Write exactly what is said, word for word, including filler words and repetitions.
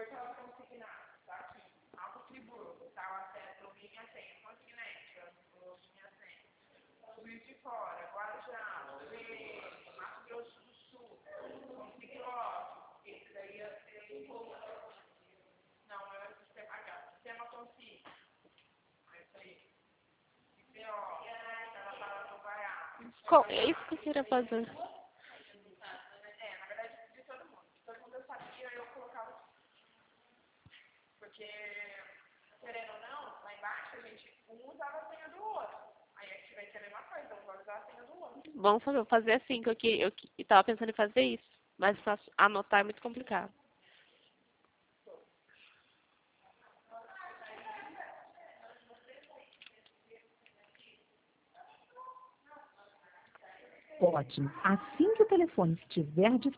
Qual é isso que eu queria fazer? Vamos fazer, fazer assim, que eu, que- eu que- tava pensando em fazer isso. Mas faço- anotar é muito complicado. Ótimo. Assim que o telefone estiver disponível,